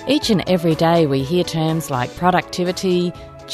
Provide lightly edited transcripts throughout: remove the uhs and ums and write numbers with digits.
Each and every day we hear terms like productivity,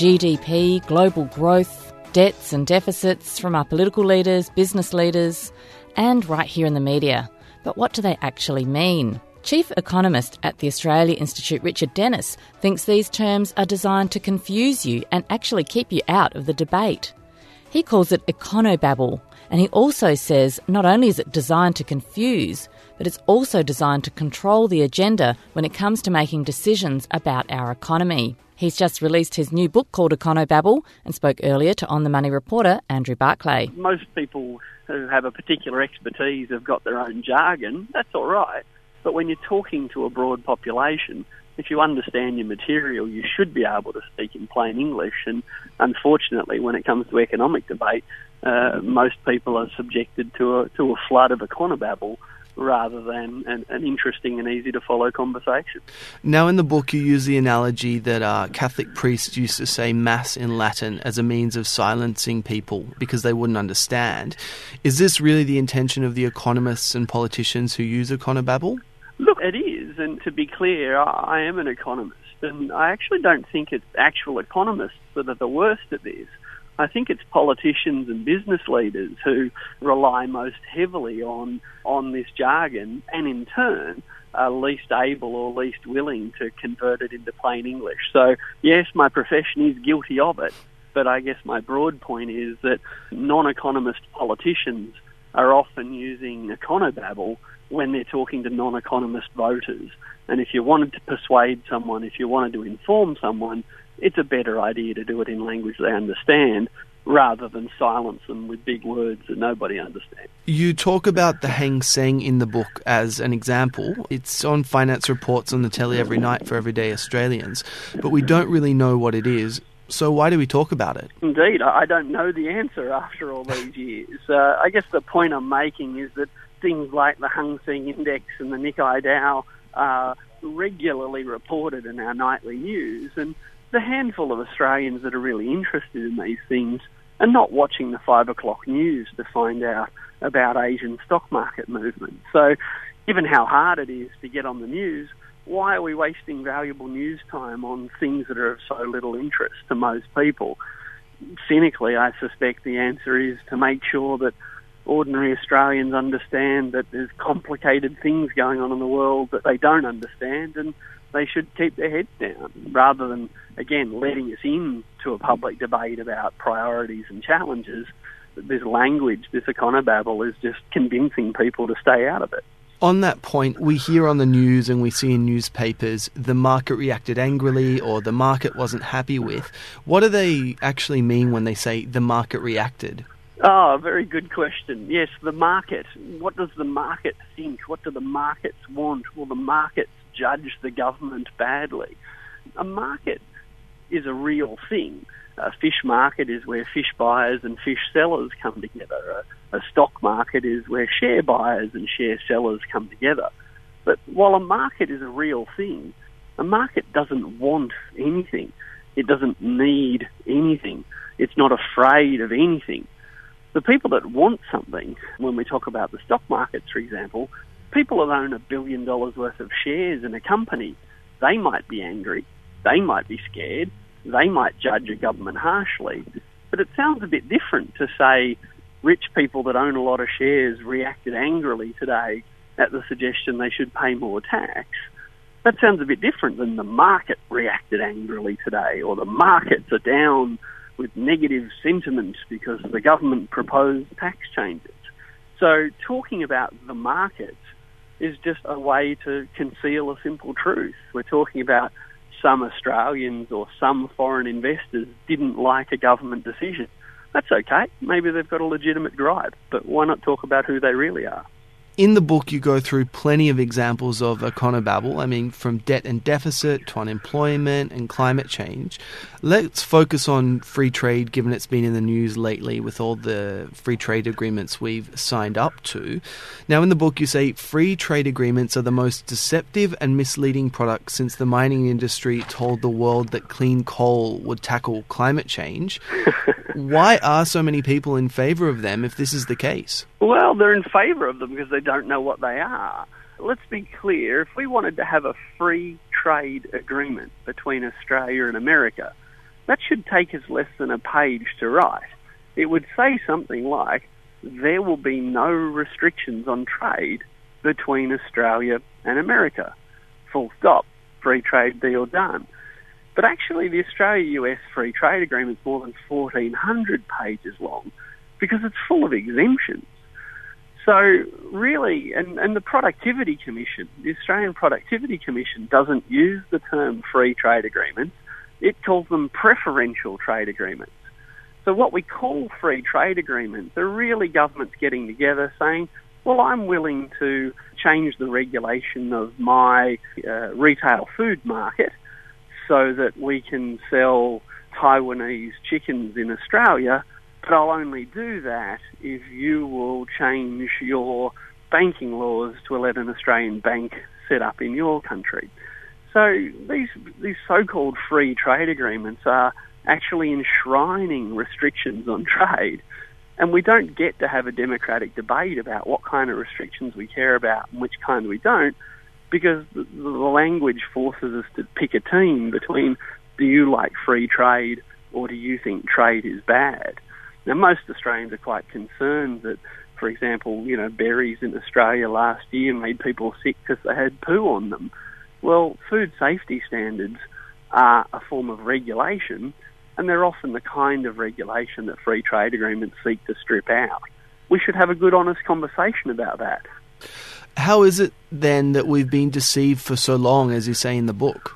GDP, global growth, debts and deficits from our political leaders, business leaders, and right here in the media. But what do they actually mean? Chief economist at the Australia Institute, Richard Dennis, thinks these terms are designed to confuse you and actually keep you out of the debate. He calls it econobabble, and he also says not only is it designed to confuse, but it's also designed to control the agenda when it comes to making decisions about our economy. He's just released his new book called Econobabble and spoke earlier to On the Money reporter Andrew Barclay. Most people who have a particular expertise have got their own jargon. That's all right. But when you're talking to a broad population, if you understand your material, you should be able to speak in plain English. And unfortunately, when it comes to economic debate, most people are subjected to a flood of econobabble rather than an interesting and easy-to-follow conversation. Now, in the book, you use the analogy that Catholic priests used to say Mass in Latin as a means of silencing people because they wouldn't understand. Is this really the intention of the economists and politicians who use econobabble? Look, it is, and to be clear, I am an economist, and I actually don't think it's actual economists that are the worst at this. I think it's politicians and business leaders who rely most heavily on this jargon and in turn are least able or least willing to convert it into plain English. So yes, my profession is guilty of it, but I guess my broad point is that non-economist politicians are often using econobabble when they're talking to non-economist voters. And if you wanted to persuade someone, if you wanted to inform someone, it's a better idea to do it in language they understand rather than silence them with big words that nobody understands. You talk about the Hang Seng in the book as an example. It's on finance reports on the telly every night for everyday Australians, but we don't really know what it is. So why do we talk about it? Indeed, I don't know the answer after all these years. I guess the point I'm making is that things like the Hang Seng Index and the Nikkei Dow are regularly reported in our nightly news, and the handful of Australians that are really interested in these things are not watching the 5 o'clock news to find out about Asian stock market movements. So given how hard it is to get on the news, why are we wasting valuable news time on things that are of so little interest to most people? Cynically, I suspect the answer is to make sure that ordinary Australians understand that there's complicated things going on in the world that they don't understand, and they should keep their heads down rather than, again, letting us into a public debate about priorities and challenges. This language, this econobabble, is just convincing people to stay out of it. On that point, we hear on the news and we see in newspapers the market reacted angrily or the market wasn't happy with. What do they actually mean when they say the market reacted? Oh, very good question. Yes, the market. What does the market think? What do the markets want? Will the markets judge the government badly? A market is a real thing. A fish market is where fish buyers and fish sellers come together. A stock market is where share buyers and share sellers come together. But while a market is a real thing, a market doesn't want anything. It doesn't need anything. It's not afraid of anything. The people that want something, when we talk about the stock markets, for example, people that own $1 billion worth of shares in a company, they might be angry, they might be scared, they might judge a government harshly. But it sounds a bit different to say rich people that own a lot of shares reacted angrily today at the suggestion they should pay more tax. That sounds a bit different than the market reacted angrily today, or the markets are down with negative sentiment because the government proposed tax changes. So talking about the markets is just a way to conceal a simple truth. We're talking about some Australians or some foreign investors didn't like a government decision. That's okay. Maybe they've got a legitimate gripe, but why not talk about who they really are? In the book, you go through plenty of examples of econobabble. I mean, from debt and deficit to unemployment and climate change. Let's focus on free trade, given it's been in the news lately with all the free trade agreements we've signed up to. Now, in the book, you say free trade agreements are the most deceptive and misleading product since the mining industry told the world that clean coal would tackle climate change. Why are so many people in favour of them if this is the case? Well, they're in favour of them because they don't know what they are. let's be clear, if we wanted to have a free trade agreement between Australia and America, that should take us less than a page to write. It would say something like, there will be no restrictions on trade between Australia and America. Full stop. Free trade deal done. But actually the Australia-US Free Trade Agreement is more than 1,400 pages long because it's full of exemptions. So really, and the Productivity Commission, the Australian Productivity Commission doesn't use the term free trade agreements. It calls them preferential trade agreements. So what we call free trade agreements are really governments getting together saying, well, I'm willing to change the regulation of my retail food market so that we can sell Taiwanese chickens in Australia, but I'll only do that if you will change your banking laws to let an Australian bank set up in your country. So these so-called free trade agreements are actually enshrining restrictions on trade, and we don't get to have a democratic debate about what kind of restrictions we care about and which kind we don't, because the language forces us to pick a team between, do you like free trade or do you think trade is bad? Now, most Australians are quite concerned that, for example, berries in Australia last year made people sick because they had poo on them. Well, food safety standards are a form of regulation, and they're often the kind of regulation that free trade agreements seek to strip out. We should have a good, honest conversation about that. How is it then that we've been deceived for so long, as you say in the book?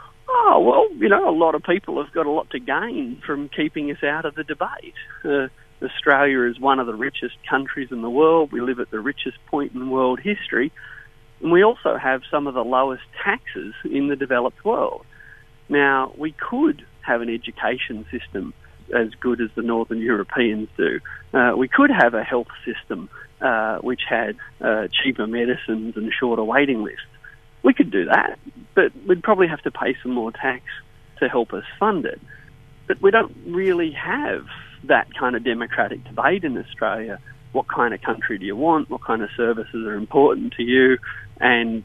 Oh, well, a lot of people have got a lot to gain from keeping us out of the debate. Australia is one of the richest countries in the world. We live at the richest point in world history. And we also have some of the lowest taxes in the developed world. Now, we could have an education system as good as the Northern Europeans do. We could have a health system which had cheaper medicines and shorter waiting lists. We could do that, but we'd probably have to pay some more tax to help us fund it. But we don't really have that kind of democratic debate in Australia. What kind of country do you want? What kind of services are important to you? And,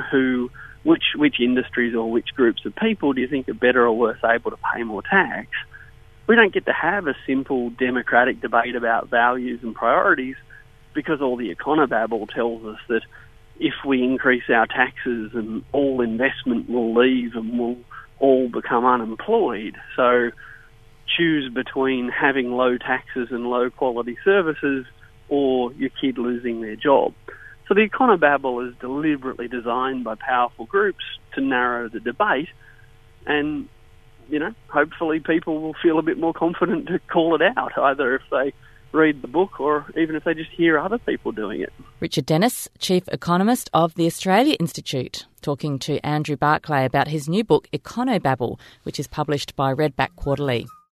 which industries or which groups of people do you think are better or worse able to pay more tax? We don't get to have a simple democratic debate about values and priorities because all the econobabble tells us that if we increase our taxes and all investment will leave and we'll all become unemployed. So choose between having low taxes and low quality services or your kid losing their job. So the econobabble is deliberately designed by powerful groups to narrow the debate, and hopefully people will feel a bit more confident to call it out, either if they read the book or even if they just hear other people doing it. Richard Denniss, Chief Economist of the Australia Institute, talking to Andrew Barclay about his new book, Econobabble, which is published by Redback Quarterly.